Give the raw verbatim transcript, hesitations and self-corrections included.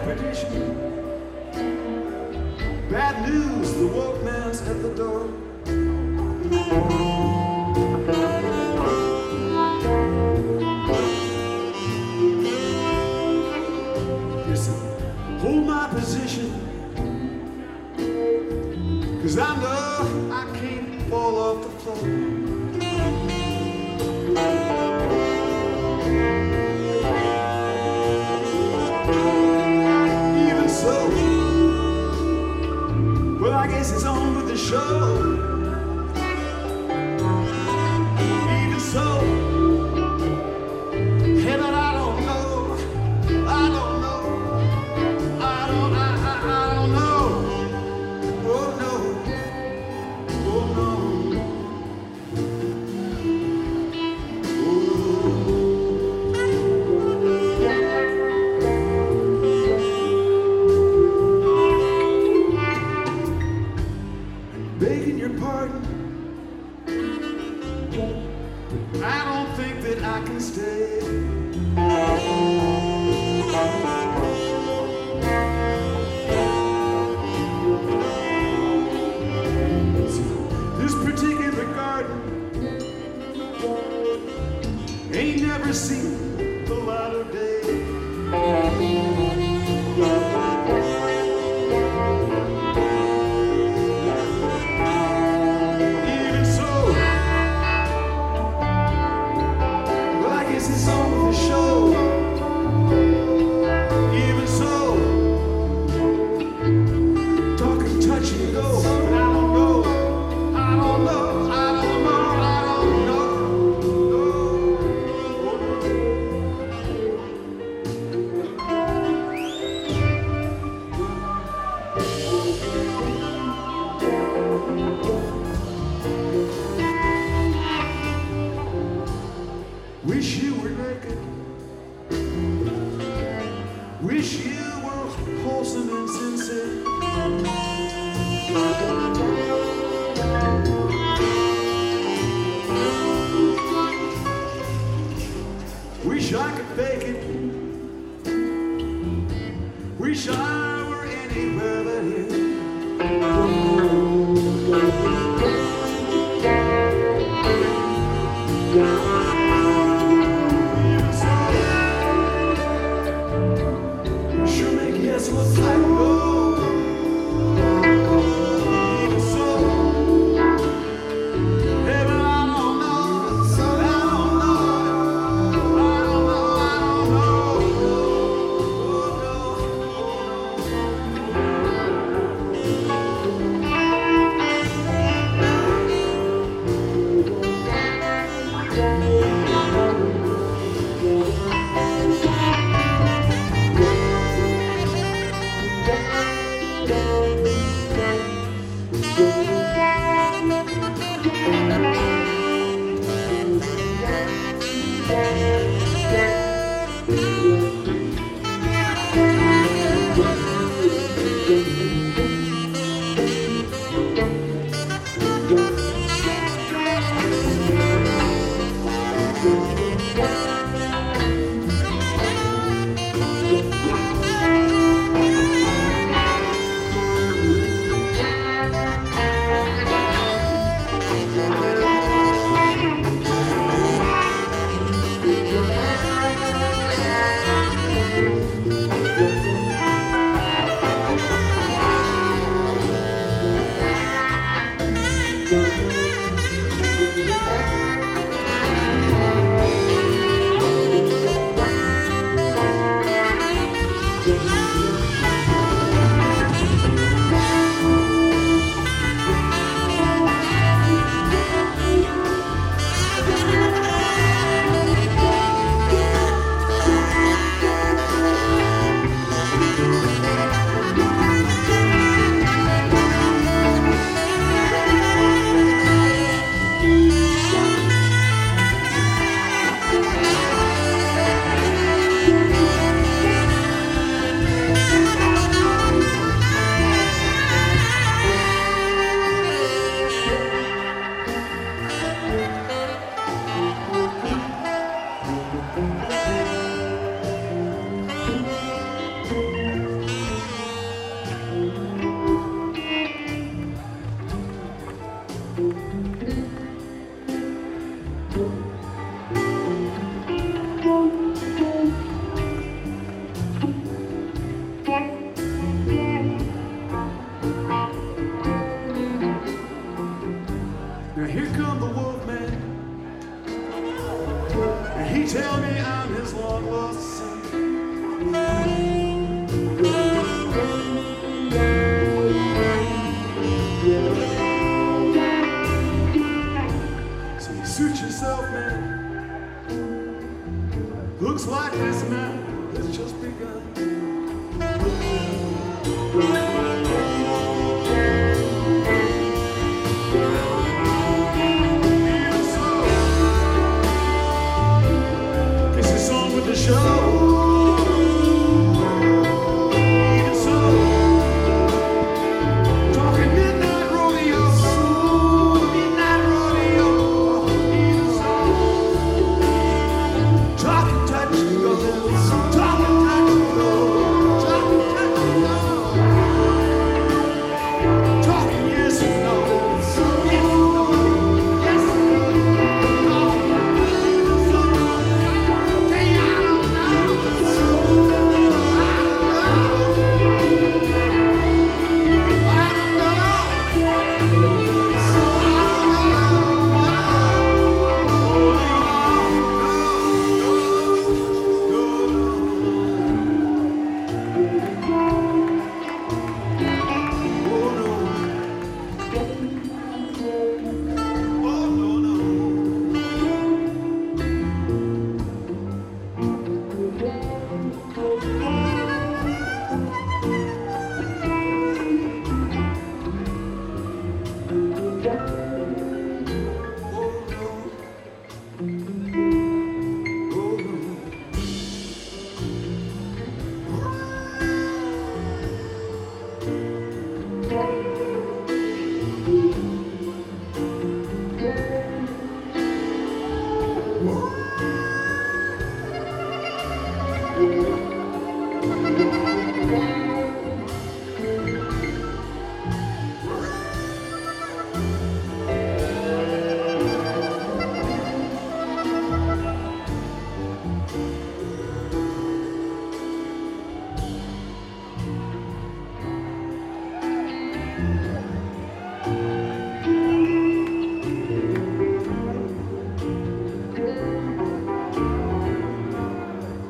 perdition. Bad news, the woke man's at the door. Listen, hold my position, 'cause I know I can't fall off the floor. Even so, well, I guess it's on with the show. Even so, heaven, I don't know, I don't know, I don't, I, I, I don't know. Oh no, oh no. Begging your pardon, I don't think that I can stay. This particular garden ain't never seen the light of day. Even so, well, I guess it's on with the show. Even so, talking touch and go, but I don't know, I don't know, I don't know, I don't know. Wish you were naked. Wish you were wholesome and sincere. Wish I could fake it. Wish I were anywhere but here. Even so, you sure make yes look like no. Even so, heaven, I don't know, I don't know, I don't know, I don't know. Oh no, oh no.